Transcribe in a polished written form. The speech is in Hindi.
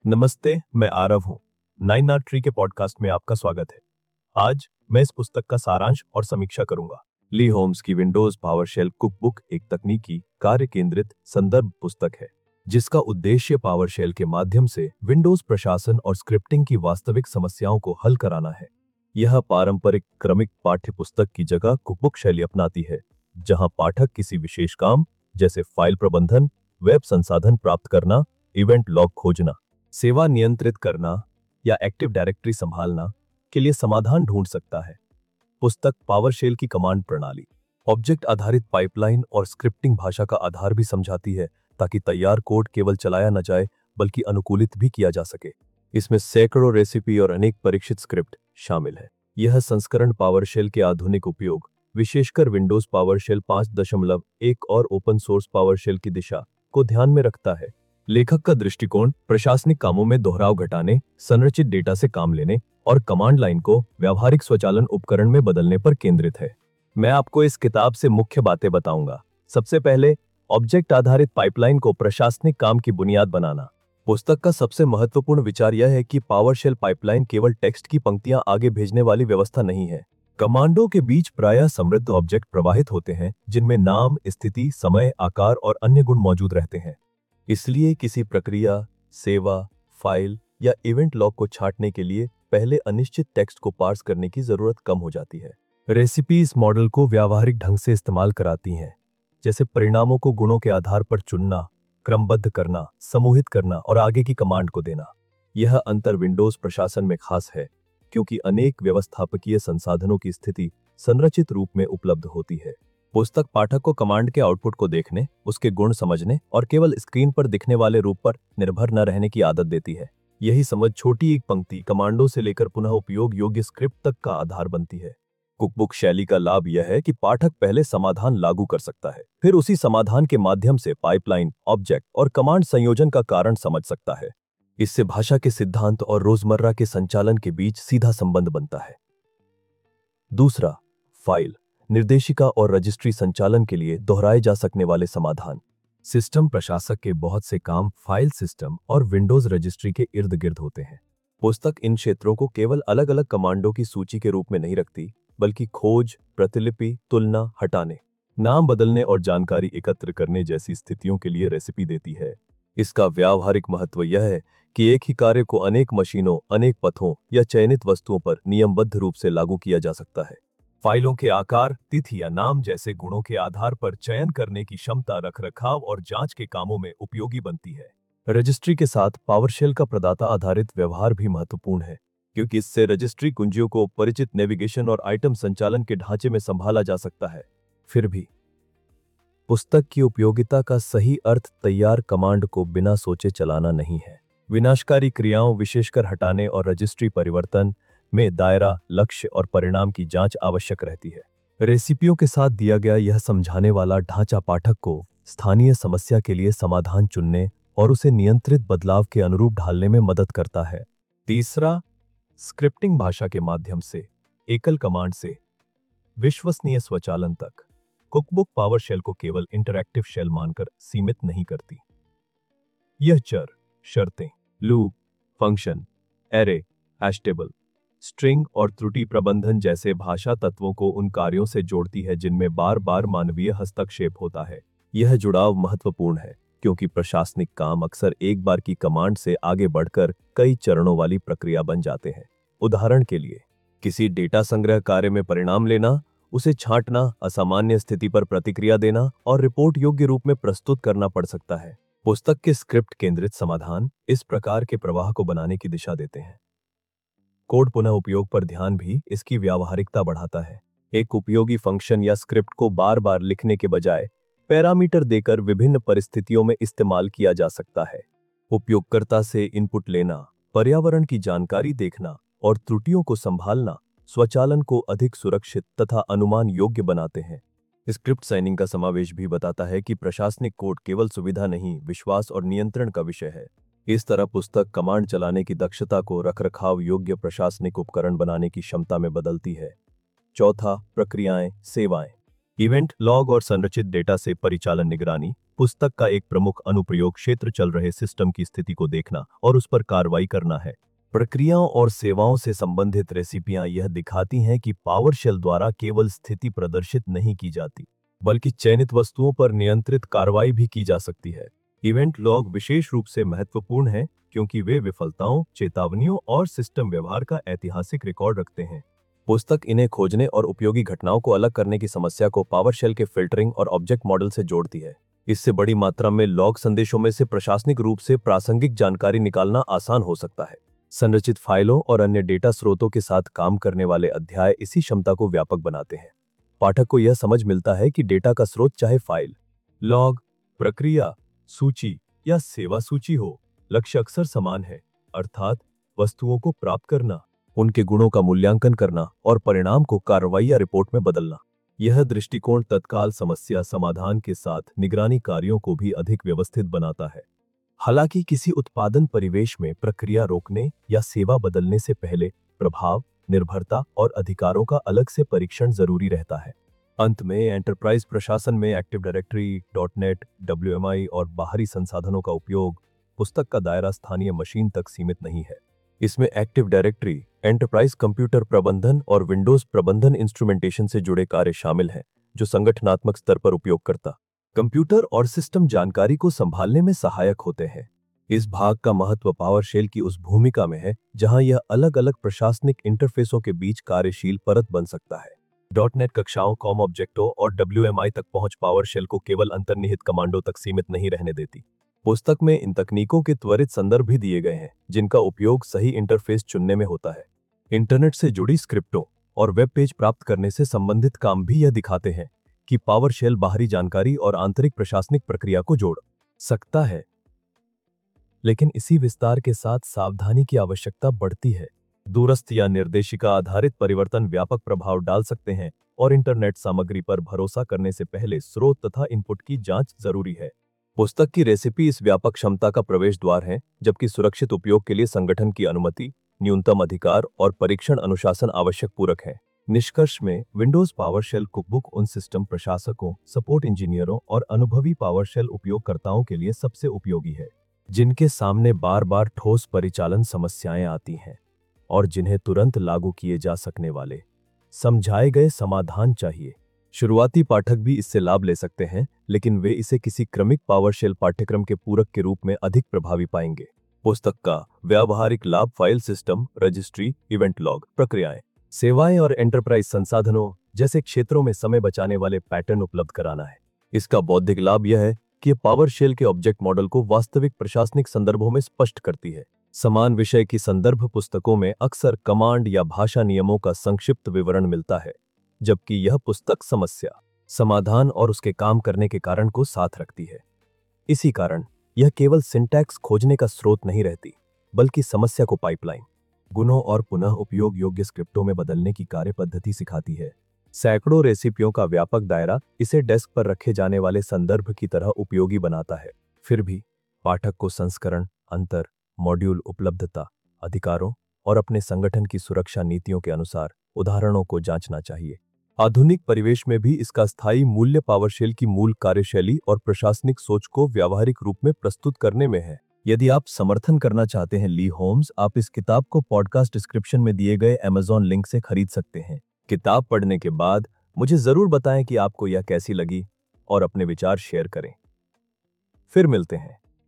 नमस्ते, मैं आरव हूँ। नाइन आर्ट ट्री के पॉडकास्ट में आपका स्वागत है। आज मैं इस पुस्तक का सारांश और समीक्षा करूंगा। ली होम्स की विंडोज पावरशेल कुकबुक एक तकनीकी कार्य केंद्रित संदर्भ पुस्तक है जिसका उद्देश्य पावरशेल के माध्यम से विंडोज प्रशासन और स्क्रिप्टिंग की वास्तविक समस्याओं को हल कराना है। यह पारंपरिक क्रमिक पाठ्य पुस्तक की जगह कुकबुक शैली अपनाती है, जहां पाठक किसी विशेष काम जैसे फाइल प्रबंधन, वेब संसाधन प्राप्त करना, इवेंट लॉग खोजना, सेवा नियंत्रित करना या एक्टिव डायरेक्टरी संभालना के लिए समाधान ढूंढ सकता है। पुस्तक पावरशेल की कमांड प्रणाली, ऑब्जेक्ट आधारित पाइपलाइन और स्क्रिप्टिंग भाषा का आधार भी समझाती है, ताकि तैयार कोड केवल चलाया न जाए बल्कि अनुकूलित भी किया जा सके। इसमें सैकड़ों रेसिपी और अनेक परीक्षित स्क्रिप्ट शामिल है। यह संस्करण पावरशेल के आधुनिक उपयोग, विशेषकर विंडोज पावरशेल 5.1 और ओपन सोर्स पावरशेल की दिशा को ध्यान में रखता है। लेखक का दृष्टिकोण प्रशासनिक कामों में दोहराव घटाने, संरचित डेटा से काम लेने और कमांड लाइन को व्यावहारिक स्वचालन उपकरण में बदलने पर केंद्रित है। मैं आपको इस किताब से मुख्य बातें बताऊंगा। सबसे पहले, ऑब्जेक्ट आधारित पाइपलाइन को प्रशासनिक काम की बुनियाद बनाना। पुस्तक का सबसे महत्वपूर्ण विचार यह है कि पावरशेल पाइपलाइन केवल टेक्स्ट की पंक्तियां आगे भेजने वाली व्यवस्था नहीं है। कमांडों के बीच प्रायः समृद्ध ऑब्जेक्ट प्रवाहित होते हैं, जिनमें नाम, स्थिति, समय, आकार और अन्य गुण मौजूद रहते हैं। इसलिए किसी प्रक्रिया, सेवा, फाइल या इवेंट लॉग को छांटने के लिए पहले अनिश्चित टेक्स्ट को पार्स करने की जरूरत कम हो जाती है। रेसिपी इस मॉडल को व्यावहारिक ढंग से इस्तेमाल कराती हैं, जैसे परिणामों को गुणों के आधार पर चुनना, क्रमबद्ध करना, समूहित करना और आगे की कमांड को देना। यह अंतर विंडोज प्रशासन में खास है, क्योंकि अनेक व्यवस्थापकीय संसाधनों की स्थिति संरचित रूप में उपलब्ध होती है। पुस्तक पाठक को कमांड के आउटपुट को देखने, उसके गुण समझने और केवल स्क्रीन पर दिखने वाले रूप पर निर्भर न रहने की आदत देती है। यही समझ छोटी एक पंक्ति कमांडों से लेकर पुनः उपयोग योग्य स्क्रिप्ट तक का आधार बनती है। कुकबुक शैली का लाभ यह है कि पाठक पहले समाधान लागू कर सकता है, फिर उसी समाधान के माध्यम से पाइपलाइन, ऑब्जेक्ट और कमांड संयोजन का कारण समझ सकता है। इससे भाषा के सिद्धांत और रोजमर्रा के संचालन के बीच सीधा संबंध बनता है। दूसरा, फाइल, निर्देशिका और रजिस्ट्री संचालन के लिए दोहराए जा सकने वाले समाधान। सिस्टम प्रशासक के बहुत से काम फाइल सिस्टम और विंडोज रजिस्ट्री के इर्द गिर्द होते हैं। पुस्तक इन क्षेत्रों को केवल अलग अलग कमांडों की सूची के रूप में नहीं रखती, बल्कि खोज, प्रतिलिपि, तुलना, हटाने, नाम बदलने और जानकारी एकत्र करने जैसी स्थितियों के लिए रेसिपी देती है। इसका व्यावहारिक महत्व यह है कि एक ही कार्य को अनेक मशीनों, अनेक पथों या चयनित वस्तुओं पर नियमबद्ध रूप से लागू किया जा सकता है। फाइलों के आकार, तिथि या नाम जैसे गुणों के आधार पर चयन करने की क्षमता रखरखाव और जांच के कामों में उपयोगी बनती है। रजिस्ट्री के साथ पावरशेल का प्रदाता आधारित व्यवहार भी महत्वपूर्ण है, क्योंकि इससे रजिस्ट्री कुंजियों को परिचित नेविगेशन और आइटम संचालन के ढांचे में संभाला जा सकता है। फिर भी पुस्तक की उपयोगिता का सही अर्थ तैयार कमांड को बिना सोचे चलाना नहीं है। विनाशकारी क्रियाओं, विशेषकर हटाने और रजिस्ट्री परिवर्तन में दायरा, लक्ष्य और परिणाम की जांच आवश्यक रहती है। रेसिपियों के साथ दिया गया यह समझाने वाला ढांचा पाठक को स्थानीय समस्या के लिए समाधान चुनने और उसे नियंत्रित बदलाव के अनुरूप ढालने में मदद करता है। तीसरा, स्क्रिप्टिंग भाषा के माध्यम से एकल कमांड से विश्वसनीय स्वचालन तक। कुकबुक पावरशेल को केवल इंटरैक्टिव शेल मानकर सीमित नहीं करती। यह चर, शर्तें, loop, function, array, hash table, string और त्रुटि प्रबंधन जैसे भाषा तत्वों को उन कार्यों से जोड़ती है जिनमें बार बार मानवीय हस्तक्षेप होता है। यह जुड़ाव महत्वपूर्ण है, क्योंकि प्रशासनिक काम अक्सर एक बार की कमांड से आगे बढ़कर कई चरणों वाली प्रक्रिया बन जाते हैं। उदाहरण के लिए, किसी डेटा संग्रह कार्य में परिणाम लेना, उसे छांटना, असामान्य स्थिति पर प्रतिक्रिया देना और रिपोर्ट योग्य रूप में प्रस्तुत करना पड़ सकता है। पुस्तक के स्क्रिप्ट केंद्रित समाधान इस प्रकार के प्रवाह को बनाने की दिशा देते हैं। कोड पुनः उपयोग पर ध्यान भी इसकी व्यावहारिकता बढ़ाता है। एक उपयोगी फंक्शन या स्क्रिप्ट को बार बार लिखने के बजाय पैरामीटर देकर विभिन्न परिस्थितियों में इस्तेमाल किया जा सकता है। उपयोगकर्ता से इनपुट लेना, पर्यावरण की जानकारी देखना और त्रुटियों को संभालना स्वचालन को अधिक सुरक्षित तथा अनुमान योग्य बनाते हैं। स्क्रिप्ट साइनिंग का समावेश भी बताता है कि प्रशासनिक कोड केवल सुविधा नहीं, विश्वास और नियंत्रण का विषय है। इस तरह पुस्तक कमांड चलाने की दक्षता को रखरखाव योग्य प्रशासनिक उपकरण बनाने की क्षमता में बदलती है। चौथा, प्रक्रियाएं, सेवाएं, इवेंट लॉग और संरचित डेटा से परिचालन निगरानी। पुस्तक का एक प्रमुख अनुप्रयोग क्षेत्र चल रहे सिस्टम की स्थिति को देखना और उस पर कार्रवाई करना है। प्रक्रियाओं और सेवाओं से संबंधित रेसिपियां यह दिखाती हैं कि पावरशेल द्वारा केवल स्थिति प्रदर्शित नहीं की जाती, बल्कि चयनित वस्तुओं पर नियंत्रित कार्रवाई भी की जा सकती है। इवेंट लॉग विशेष रूप से महत्वपूर्ण हैं क्योंकि वे विफलताओं, चेतावनियों और सिस्टम व्यवहार का ऐतिहासिक रिकॉर्ड रखते हैं। पुस्तक इन्हें खोजने और उपयोगी घटनाओं को अलग करने की समस्या को पावरशेल के फिल्टरिंग और ऑब्जेक्ट मॉडल से जोड़ती है। इससे बड़ी मात्रा में लॉग संदेशों में से प्रशासनिक रूप से प्रासंगिक जानकारी निकालना आसान हो सकता है। संरचित फाइलों और अन्य डेटा स्रोतों के साथ काम करने वाले अध्याय इसी क्षमता को व्यापक बनाते हैं। पाठक को यह समझ मिलता है कि डेटा का स्रोत चाहे फाइल, लॉग, प्रक्रिया, सूची या सेवा सूची हो, लक्ष्य अक्सर समान है, अर्थात वस्तुओं को प्राप्त करना, उनके गुणों का मूल्यांकन करना और परिणाम को कार्रवाई या रिपोर्ट में बदलना। यह दृष्टिकोण तत्काल समस्या समाधान के साथ निगरानी कार्यों को भी अधिक व्यवस्थित बनाता है। हालांकि किसी उत्पादन परिवेश में प्रक्रिया रोकने या सेवा बदलने से पहले प्रभाव, निर्भरता और अधिकारों का अलग से परीक्षण जरूरी रहता है। अंत में एंटरप्राइज प्रशासन में एक्टिव डायरेक्टरी, .NET, WMI और बाहरी संसाधनों का उपयोग, पुस्तक का दायरा स्थानीय मशीन तक सीमित नहीं है। इसमें एक्टिव डायरेक्टरी, एंटरप्राइज कंप्यूटर प्रबंधन और विंडोज प्रबंधन इंस्ट्रूमेंटेशन से जुड़े कार्य शामिल हैं, जो संगठनात्मक स्तर पर उपयोगकर्ता, कंप्यूटर और सिस्टम जानकारी को संभालने में सहायक होते हैं। इस भाग का महत्व पावरशेल की उस भूमिका में है जहां यह अलग अलग प्रशासनिक इंटरफेसों के बीच कार्यशील परत बन सकता है। .NET कक्षाओं, कॉम ऑब्जेक्टों और WMI तक पहुंच पावरशेल को केवल अंतर्निहित कमांडों तक सीमित नहीं रहने देती। पुस्तक में इन तकनीकों के त्वरित संदर्भ भी दिए गए हैं जिनका उपयोग सही इंटरफेस चुनने में होता है। इंटरनेट से जुड़ी स्क्रिप्टों और वेब पेज प्राप्त करने से संबंधित काम भी यह दिखाते हैं कि पावरशेल बाहरी जानकारी और आंतरिक प्रशासनिक प्रक्रिया को जोड़ सकता है। लेकिन इसी विस्तार के साथ सावधानी की आवश्यकता बढ़ती है। दूरस्थ या निर्देशिका आधारित परिवर्तन व्यापक प्रभाव डाल सकते हैं और इंटरनेट सामग्री पर भरोसा करने से पहले स्रोत तथा इनपुट की जांच जरूरी है। पुस्तक की रेसिपी इस व्यापक क्षमता का प्रवेश द्वार है, जबकि सुरक्षित उपयोग के लिए संगठन की अनुमति, न्यूनतम अधिकार और परीक्षण अनुशासन आवश्यक पूरक है। निष्कर्ष में विंडोज पावरशेल कुकबुक उन सिस्टम प्रशासकों, सपोर्ट इंजीनियरों और अनुभवी पावरशेल उपयोगकर्ताओं के लिए सबसे उपयोगी है, जिनके सामने बार बार ठोस परिचालन समस्याएं आती हैं और जिन्हें तुरंत लागू किए जा सकने वाले समझाए गए समाधान चाहिए। शुरुआती पाठक भी इससे लाभ ले सकते हैं, लेकिन वे इसे किसी क्रमिक पावरशेल पाठ्यक्रम के पूरक के रूप में अधिक प्रभावी पाएंगे। पुस्तक का व्यावहारिक लाभ file system, registry, event log, प्रक्रियाएं, सेवाएं और एंटरप्राइज संसाधनों जैसे क्षेत्रों में समय बचाने वाले पैटर्न उपलब्ध कराना है। इसका बौद्धिक लाभ यह है कि यह पावरशेल के ऑब्जेक्ट मॉडल को वास्तविक प्रशासनिक संदर्भों में स्पष्ट करती है। समान विषय की संदर्भ पुस्तकों में अक्सर कमांड या भाषा नियमों का संक्षिप्त विवरण मिलता है, जबकि यह पुस्तक समस्या, समाधान और उसके काम करने के कारण को साथ रखती है। इसी कारण यह केवल सिंटैक्स खोजने का स्रोत नहीं रहती, बल्कि समस्या को पाइपलाइन, गुणों और पुनः उपयोग योग्य स्क्रिप्टों में बदलने की कार्य पद्धति सिखाती है। सैकड़ों रेसिपियों का व्यापक दायरा इसे डेस्क पर रखे जाने वाले संदर्भ की तरह उपयोगी बनाता है। फिर भी पाठक को संस्करण, अंतर, मॉड्यूल उपलब्धता, अधिकारों और अपने संगठन की सुरक्षा नीतियों के अनुसार उदाहरणों को जांचना चाहिए। आधुनिक परिवेश में भी इसका स्थायी मूल्य पावरशेल की मूल कार्यशैली और प्रशासनिक सोच को व्यावहारिक रूप में प्रस्तुत करने में है। यदि आप समर्थन करना चाहते हैं ली होम्स, आप इस किताब को पॉडकास्ट डिस्क्रिप्शन में दिए गए Amazon लिंक से खरीद सकते हैं। किताब पढ़ने के बाद मुझे जरूर बताएं कि आपको यह कैसी लगी और अपने विचार शेयर करें। फिर मिलते हैं।